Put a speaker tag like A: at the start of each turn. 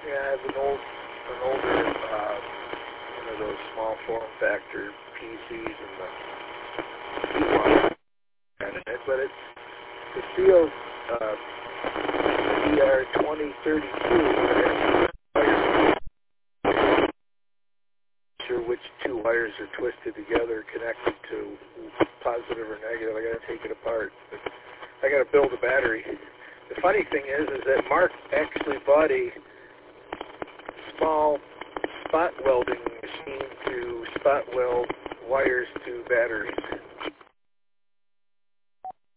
A: Yeah, I have an older, one of those small form factor PCs and the but it's the Seals ER2032. Sure which two wires are twisted together, connected to positive or negative. I got to take it apart. I got to build a battery. The funny thing is that Mark actually bought a small spot welding machine to spot weld wires to batteries.